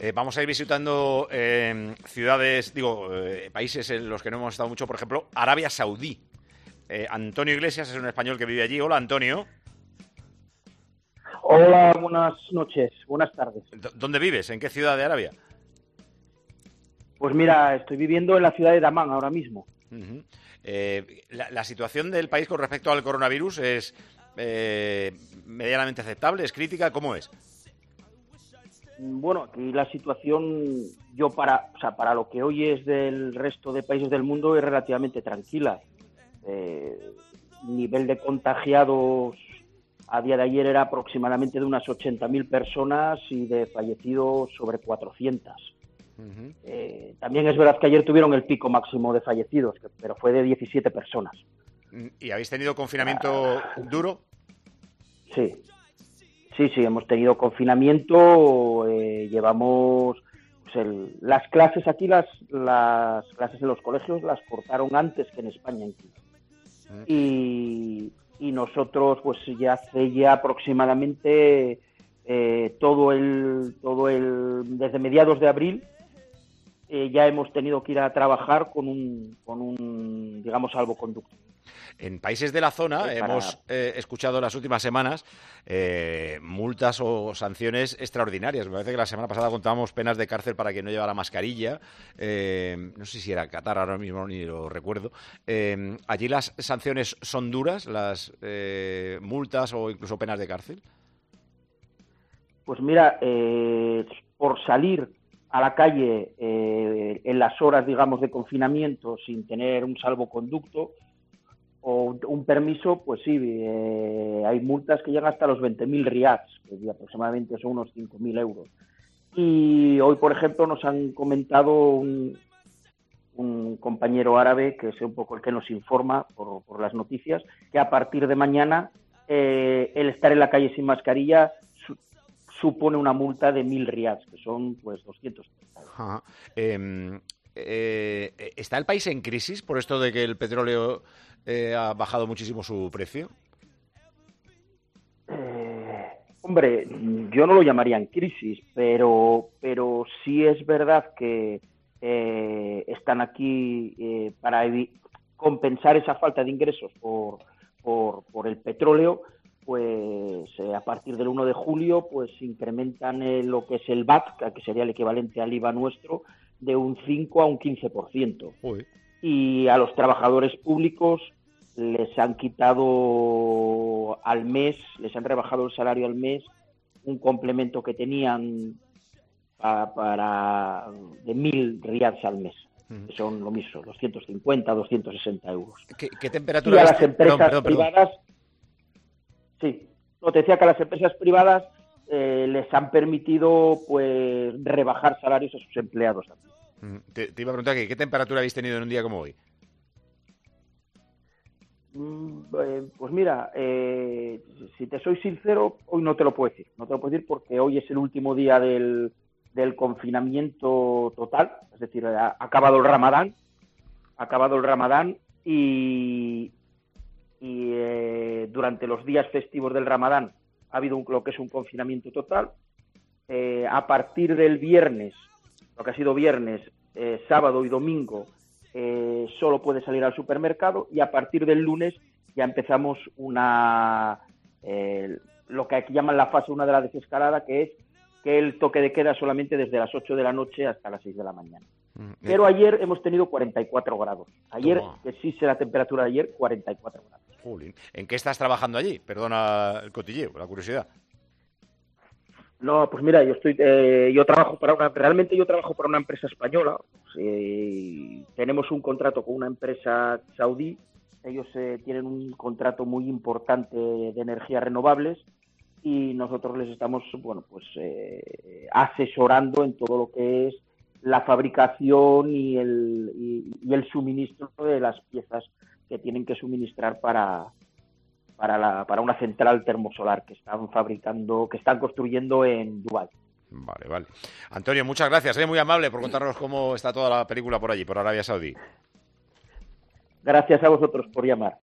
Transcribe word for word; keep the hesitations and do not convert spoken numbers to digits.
Eh, vamos a ir visitando eh, ciudades, digo, eh, países en los que no hemos estado mucho, por ejemplo, Arabia Saudí. Eh, Antonio Iglesias es un español que vive allí. Hola, Antonio. Hola, buenas noches, buenas tardes. D- ¿Dónde vives? ¿En qué ciudad de Arabia? Pues mira, estoy viviendo en la ciudad de Damán ahora mismo. Uh-huh. eh, la, la situación del país con respecto al coronavirus es eh, medianamente aceptable, es crítica, ¿cómo es? Bueno, aquí la situación, yo para, o sea, para lo que hoy es del resto de países del mundo, es relativamente tranquila. Eh, nivel de contagiados a día de ayer era aproximadamente de unas ochenta mil personas y de fallecidos sobre cuatrocientas. Uh-huh. Eh, también es verdad que ayer tuvieron el pico máximo de fallecidos, pero fue de diecisiete personas. ¿Y habéis tenido confinamiento ah, duro? Sí. Sí, sí, hemos tenido confinamiento, eh, llevamos pues el, las clases aquí, las, las clases en los colegios las cortaron antes que en España incluso. Mm. Y, y nosotros pues ya hace ya aproximadamente eh, todo el, todo el, desde mediados de abril eh, ya hemos tenido que ir a trabajar con un, con un digamos, salvoconducto. En países de la zona eh, hemos eh, escuchado en las últimas semanas eh, multas o sanciones extraordinarias. Me parece que la semana pasada contábamos penas de cárcel para quien no llevara mascarilla. Eh, no sé si era Qatar, ahora mismo ni lo recuerdo. Eh, ¿Allí las sanciones son duras, las eh, multas o incluso penas de cárcel? Pues mira, eh, por salir a la calle eh, en las horas, digamos, de confinamiento sin tener un salvoconducto o un permiso, pues sí, eh, hay multas que llegan hasta los veinte mil riads, que aproximadamente son unos cinco mil euros. Y hoy, por ejemplo, nos han comentado un, un compañero árabe, que es un poco el que nos informa por, por las noticias, que a partir de mañana eh, el estar en la calle sin mascarilla su, supone una multa de mil riads, que son pues doscientos. Ajá. Eh, eh, ¿Está el país en crisis por esto de que el petróleo Eh, ha bajado muchísimo su precio? Eh, hombre, yo no lo llamaría en crisis, pero, pero sí es verdad que eh, están aquí eh, para compensar esa falta de ingresos por, por, por el petróleo. Pues eh, a partir del uno de julio pues incrementan eh, lo que es el V A T, que sería el equivalente al I V A nuestro, de un cinco a un quince por ciento. Uy. Y a los trabajadores públicos les han quitado al mes, les han rebajado el salario al mes, un complemento que tenían para, para de mil riads al mes, uh-huh. que son lo mismo, doscientos cincuenta, doscientos sesenta euros. ¿Qué, qué temperatura? Y a las empresas perdón, perdón, privadas, perdón. sí, no, te decía que a las empresas privadas eh, les han permitido pues rebajar salarios a sus empleados también. Te, te iba a preguntar que qué temperatura habéis tenido en un día como hoy. Mm, eh, pues mira, eh, si te soy sincero, hoy no te lo puedo decir. No te lo puedo decir porque hoy es el último día del, del confinamiento total. Es decir, ha acabado el Ramadán, ha acabado el Ramadán y, y eh, durante los días festivos del Ramadán ha habido un, lo que es un confinamiento total. Eh, a partir del viernes, lo que ha sido viernes, eh, sábado y domingo, eh, solo puede salir al supermercado y a partir del lunes ya empezamos una eh, lo que aquí llaman la fase una de la desescalada, que es que el toque de queda solamente desde las ocho de la noche hasta las seis de la mañana. Mm, Pero ayer hemos tenido cuarenta y cuatro grados. Ayer, toma. Que sí sé la temperatura de ayer, cuarenta y cuatro grados. Jolín. ¿En qué estás trabajando allí? Perdona el cotilleo, la curiosidad. No, pues mira, yo estoy, eh, yo trabajo para una, realmente yo trabajo para una empresa española. Eh, tenemos un contrato con una empresa saudí. Ellos eh, tienen un contrato muy importante de energías renovables y nosotros les estamos, bueno, pues eh, asesorando en todo lo que es la fabricación y el y, y el suministro de las piezas que tienen que suministrar para para la para una central termosolar que están fabricando, que están construyendo en Dubái. Vale, vale. Antonio, muchas gracias, ¿eh? Muy amable por contarnos cómo está toda la película por allí, por Arabia Saudí. Gracias a vosotros por llamar.